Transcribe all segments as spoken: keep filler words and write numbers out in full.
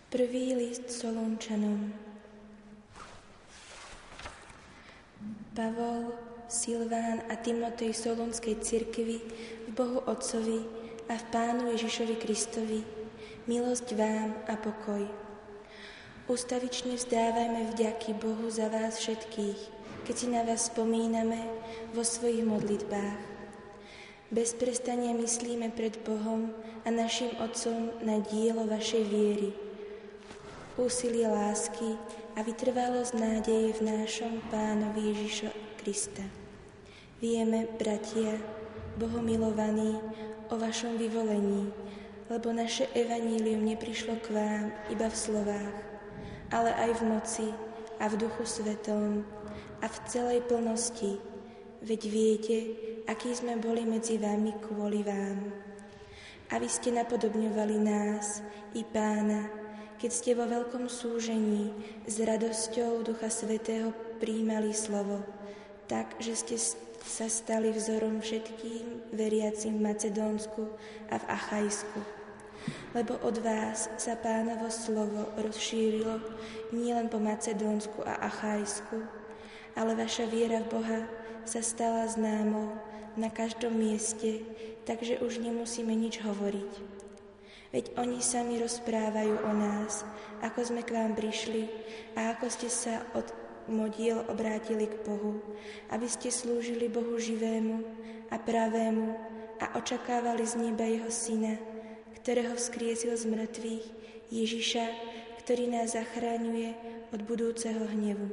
Prvý list Solúnčanom. Pavol, Silván a Timotej Solúnskej cirkvi v Bohu Otcovi a v Pánu Ježišovi Kristovi, milosť vám a pokoj. Ustavične vzdávajme vďaky Bohu za vás všetkých, keď si na vás spomíname vo svojich modlitbách. Bez prestania myslíme pred Bohom a našim Otcom na dielo vašej viery, úsilie lásky a vytrvalosť nádeje v nášom Pánovi Ježiša Krista. Vieme, bratia, bohomilovaní, o vašom vyvolení, lebo naše evanílium neprišlo k vám iba v slovách, ale aj v moci a v duchu svetom a v celej plnosti, veď viete, akí sme boli medzi vami kvôli vám. A vy ste napodobňovali nás i Pána, keď ste vo veľkom súžení s radosťou Ducha Svätého prijímali slovo, tak, že ste sa stali vzorom všetkým veriacim v Macedónsku a v Achajsku. Lebo od vás sa Pánovo slovo rozšírilo nielen po Macedónsku a Achajsku, ale vaša viera v Boha sa stala známou na každom mieste, takže už nemusíme nič hovoriť. Veď oni sami rozprávajú o nás, ako sme k vám prišli a ako ste sa od modiel obrátili k Bohu, aby ste slúžili Bohu živému a pravému a očakávali z neba Jeho Syna, ktorého vzkriesil z mŕtvych, Ježiša, ktorý nás zachráňuje od budúceho hnevu.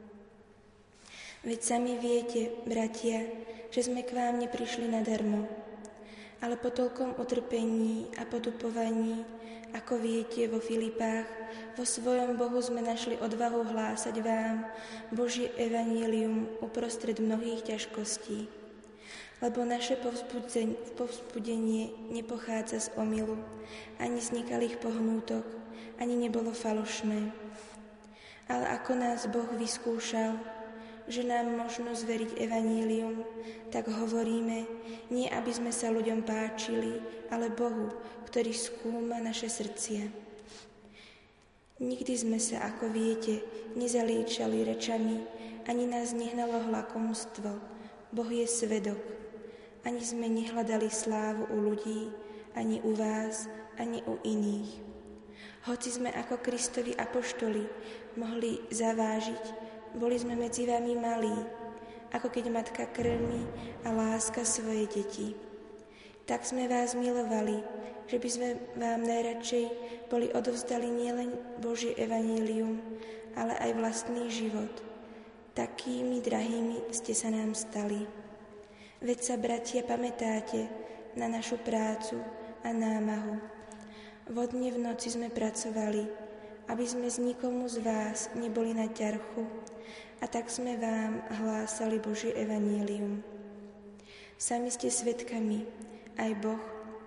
Veď sami viete, bratia, že sme k vám neprišli nadarmo, ale po toľkom utrpení a potupovaní, ako viete, vo Filipách, vo svojom Bohu sme našli odvahu hlásať vám Božie evanílium uprostred mnohých ťažkostí. Lebo naše povzbudenie nepochádza z omylu, ani z nekalých pohnútok, ani nebolo falošné. Ale ako nás Boh vyskúšal, že nám možno zveriť evanílium, tak hovoríme, nie aby sme sa ľuďom páčili, ale Bohu, ktorý skúma naše srdcia. Nikdy sme sa, ako viete, nezalíčali rečami, ani nás nehnalo hlakomstvo. Boh je svedok. Ani sme nehľadali slávu u ľudí, ani u vás, ani u iných. Hoci sme ako Kristovi apoštoli mohli zavážiť, boli sme medzi vami malí, ako keď matka krmí a láska svoje deti. Tak sme vás milovali, že by sme vám najradšej boli odovzdali nielen Božie evanílium, ale aj vlastný život. Takými drahými ste sa nám stali. Veď sa, bratia, pamätáte na našu prácu a námahu. Vodne v noci sme pracovali, aby sme z nikomu z vás neboli na ťarchu, a tak sme vám hlásali Božie evanílium. Sami ste svedkami, aj Boh,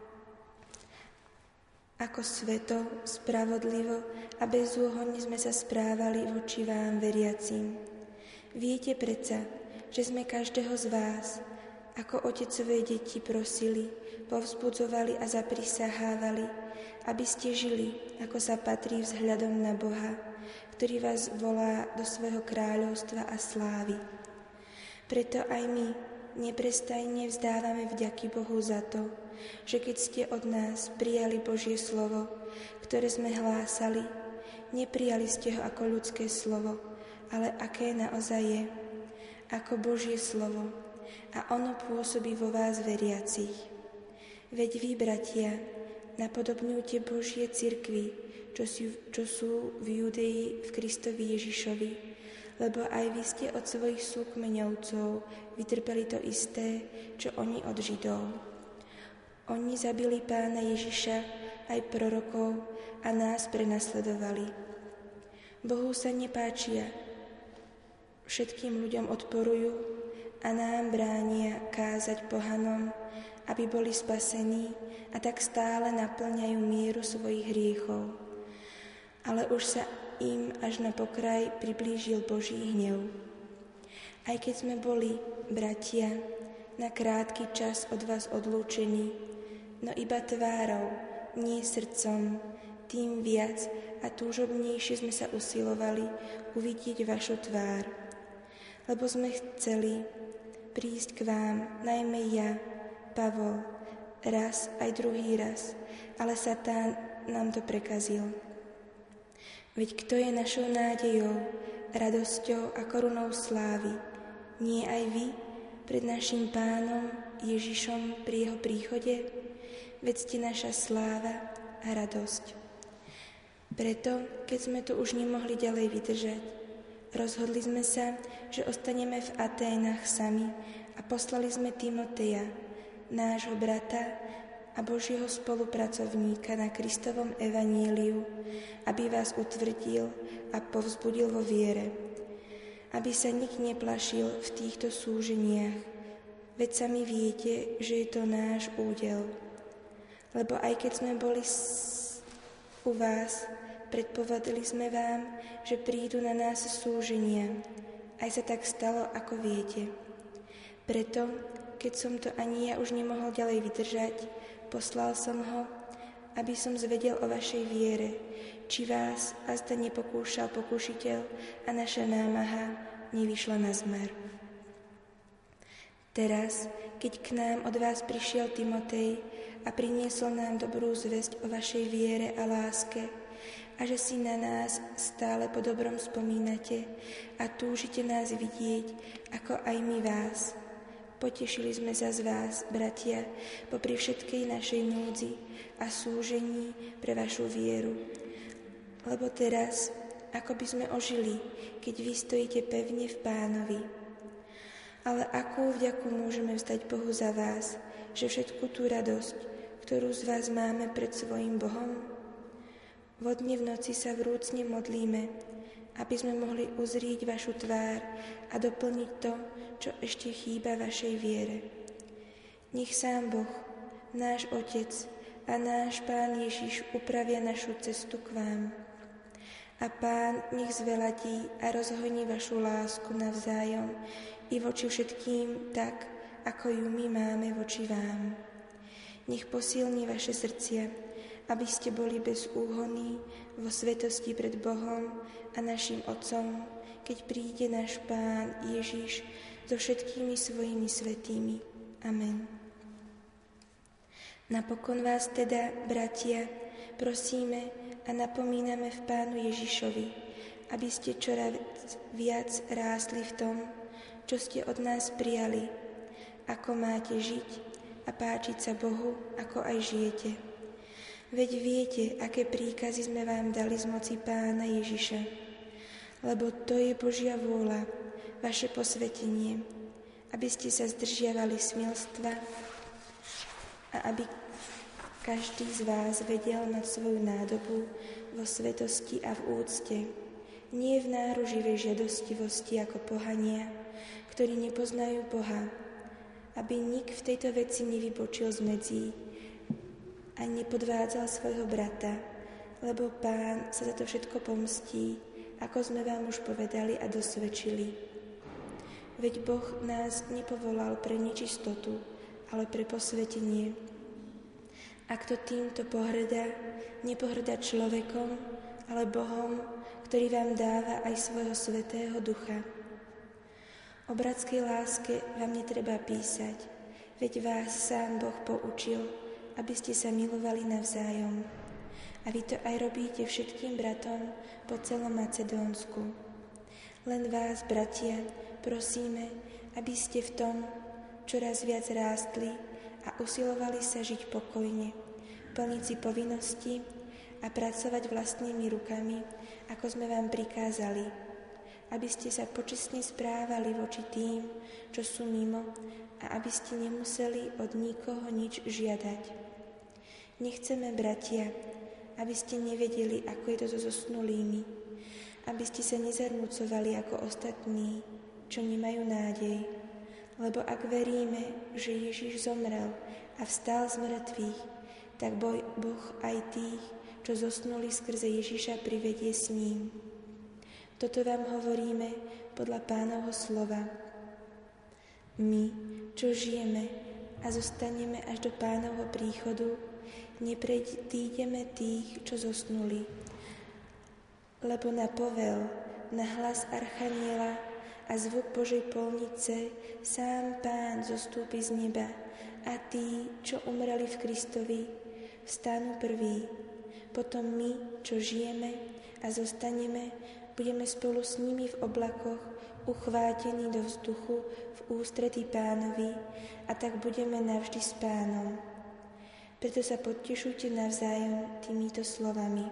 ako sveto, spravodlivo a bezúhonne sme sa správali voči vám, veriacim. Viete predsa, že sme každého z vás, ako otecové deti, prosili, povzbudzovali a zaprisahávali, aby ste žili, ako sa patrí vzhľadom na Boha, ktorý vás volá do svojho kráľovstva a slávy. Preto aj my neprestajne vzdávame vďaky Bohu za to, že keď ste od nás prijali Božie slovo, ktoré sme hlásali, neprijali ste ho ako ľudské slovo, ale aké naozaj je, ako Božie slovo, a ono pôsobí vo vás veriacich. Veď vy, bratia, napodobňujte Božie cirkvi, čo sú, čo sú v Judei v Kristovi Ježišovi, lebo aj vy ste od svojich súkmeňovcov vytrpeli to isté, čo oni od Židov. Oni zabili Pána Ježiša aj prorokov a nás prenasledovali. Bohu sa nepáčia, všetkým ľuďom odporujú a nám bránia kázať pohanom, aby boli spasení, a tak stále naplňajú mieru svojich hriechov. Ale už sa im až na pokraj priblížil Boží hnev. Aj keď sme boli, bratia, na krátky čas od vás odlúčení, no iba tvárou, nie srdcom, tým viac a túžobnejšie sme sa usilovali uvidieť vašu tvár. Lebo sme chceli prísť k vám, najmä ja, Pavol, raz aj druhý raz, ale Satán nám to prekazil. Veď kto je našou nádejou, radosťou a korunou slávy? Nie aj vy pred našim Pánom Ježišom pri jeho príchode? Veď ste naša sláva a radosť. Preto, keď sme to už nemohli ďalej vydržať, rozhodli sme sa, že ostaneme v Aténach sami a poslali sme Timoteja, nášho brata a Božieho spolupracovníka na Kristovom evaníliu, aby vás utvrdil a povzbudil vo viere, aby sa nik neplašil v týchto súženiach, veď sami viete, že je to náš údel. Lebo aj keď sme boli s... u vás, predpovedali sme vám, že prídu na nás súženia. Aj sa tak stalo, ako viete. Preto, keď som to ani ja už nemohol ďalej vydržať, poslal som ho, aby som zvedel o vašej viere, či vás azda nepokúšal pokúšiteľ a naša námaha nevyšla na zmer. Teraz, keď k nám od vás prišiel Timotej a priniesol nám dobrú zvesť o vašej viere a láske, a že si na nás stále po dobrom spomínate a túžite nás vidieť, ako aj my vás. Potešili sme sa z vás, bratia, popri všetkej našej núdzi a súžení pre vašu vieru. Lebo teraz, ako by sme ožili, keď vy stojíte pevne v Pánovi. Ale akú vďaku môžeme vzdať Bohu za vás, že všetku tú radosť, ktorú z vás máme pred svojim Bohom? Vodne v noci sa vrúcne modlíme, aby sme mohli uzrieť vašu tvár a doplniť to, čo ešte chýba vašej viere. Nech sám Boh, náš Otec a náš Pán Ježiš upravia našu cestu k vám. A Pán nech zveladí a rozhojní vašu lásku navzájom i voči všetkým tak, ako ju my máme voči vám. Nech posilní vaše srdcia, aby ste boli bez úhony vo svetosti pred Bohom a našim Otcom, keď príde náš Pán Ježiš so všetkými svojimi svätými. Amen. Napokon vás teda, bratia, prosíme a napomíname v Pánu Ježišovi, aby ste čoraz viac rástli v tom, čo ste od nás prijali, ako máte žiť a páčiť sa Bohu, ako aj žijete. Veď viete, aké príkazy sme vám dali z moci Pána Ježiša. Lebo to je Božia vôľa, vaše posvetenie, aby ste sa zdržiavali smilstva a aby každý z vás vedel mať svoju nádobu vo svetosti a v úcte, nie v náruživej žiadostivosti ako pohania, ktorí nepoznajú Boha, aby nik v tejto veci nevybočil z medzí a nepodvádzal svojho brata, lebo Pán sa za to všetko pomstí, ako sme vám už povedali a dosvedčili. Veď Boh nás nepovolal pre nečistotu, ale pre posvetenie. A kto týmto pohrdá, nepohrdá človekom, ale Bohom, ktorý vám dáva aj svojho svätého Ducha. O bratskej láske vám netreba písať, veď vás sám Boh poučil, aby ste sa milovali navzájom. A vy to aj robíte všetkým bratom po celom Macedónsku. Len vás, bratia, prosíme, aby ste v tom čoraz viac rástli a usilovali sa žiť pokojne, plniť si povinnosti a pracovať vlastnými rukami, ako sme vám prikázali, aby ste sa počestne správali voči tým, čo sú mimo, a aby ste nemuseli od nikoho nič žiadať. Nechceme, bratia, aby ste nevedeli, ako je to so zosnulými, aby ste sa nezarmucovali ako ostatní, čo nemajú nádej. Lebo ak veríme, že Ježiš zomrel a vstal z mŕtvych, tak Boh aj tých, čo zosnuli skrze Ježiša, privedie s ním. Toto vám hovoríme podľa Pánovho slova. My, čo žijeme a zostaneme až do Pánovho príchodu, nepredídeme tých, čo zosnuli. Lebo na povel, na hlas archaniela a zvuk Božej polnice sám Pán zostúpi z neba a tí, čo umreli v Kristovi, vstanú prví. Potom my, čo žijeme a zostaneme, budeme spolu s nimi v oblakoch uchvátení do vzduchu v ústretí Pánovi a tak budeme navždy s Pánom. Preto sa potešujte navzájom týmito slovami.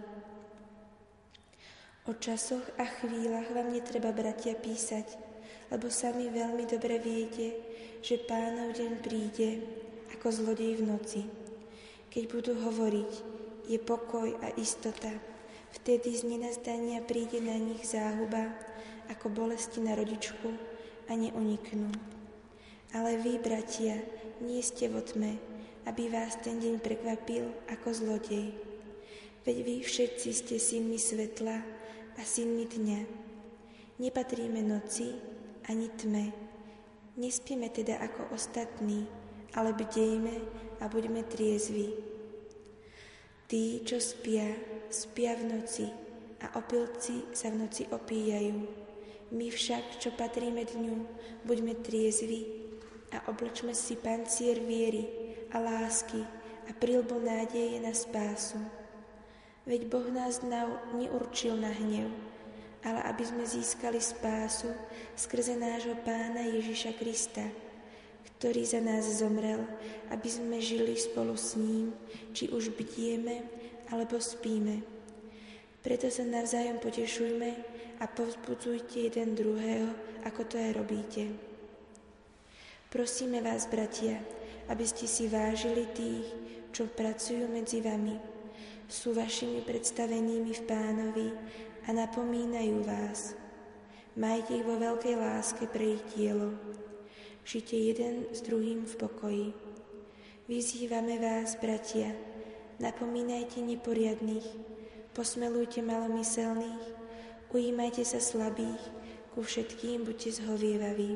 O časoch a chvíľach vám netreba, bratia, písať, lebo sami veľmi dobre viete, že Pánov deň príde ako zlodej v noci. Keď budú hovoriť, je pokoj a istota, vtedy z nenazdania príde na nich záhuba, ako bolesti na rodičku a neuniknú. Ale vy, bratia, nie ste vo tme, aby vás ten deň prekvapil ako zlodej. Veď vy všetci ste synmi svetla a synmi dňa. Nepatríme noci ani tme. Nespieme teda ako ostatní, ale bdejme a buďme triezvi. Tí, čo spia, spia v noci a opilci sa v noci opíjajú. My však, čo patríme dňu, buďme triezvi a oblečme si pancier viery a lásky a prilbu nádeje na spásu. Veď Boh nás neurčil na hnev, ale aby sme získali spásu skrze nášho Pána Ježiša Krista, ktorý za nás zomrel, aby sme žili spolu s ním, či už bdieme, alebo spíme. Preto sa navzájom potešujme a povzbudzujte jeden druhého, ako to aj robíte. Prosíme vás, bratia, aby ste si vážili tých, čo pracujú medzi vami, sú vašimi predstavenými v Pánovi a napomínajú vás. Majte ich vo veľkej láske pre ich dielo. Žite jeden s druhým v pokoji. Vyzývame vás, bratia, napomínajte neporiadnych, posmelujte malomyselných, ujímajte sa slabých, ku všetkým buďte zhovievaví.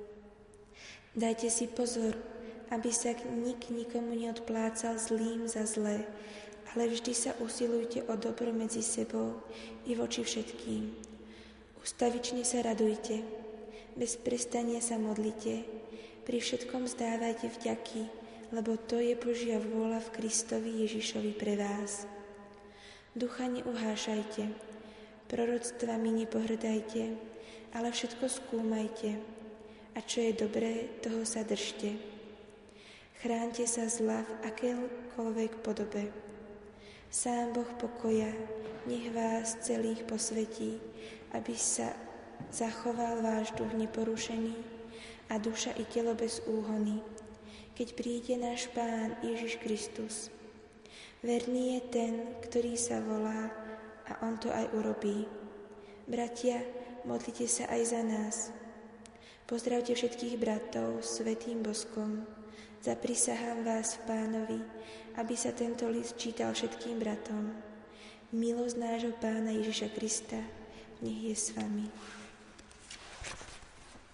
Dajte si pozor, aby sa nik nikomu neodplácal zlým za zlé, ale vždy sa usilujte o dobro medzi sebou i voči všetkým. Ustavične sa radujte, bez prestania sa modlite, pri všetkom zdávajte vďaky, lebo to je Božia vôľa v Kristovi Ježišovi pre vás. Ducha neuhášajte, proroctvami nepohrdajte, ale všetko skúmajte, a čo je dobré, toho sa držte. Chránte sa zla v akékoľvek podobe. Sám Boh pokoja, nech vás celých posvetí, aby sa zachoval váš duch neporušený a duša i telo bez úhony, keď príde náš Pán Ježiš Kristus. Verný je ten, ktorý sa volá, a on to aj urobí. Bratia, modlite sa aj za nás. Pozdravte všetkých bratov svätým boskom. Zaprisahám vás v Pánovi, aby sa tento list čítal všetkým bratom. Milosť nášho Pána Ježiša Krista nech je s vami.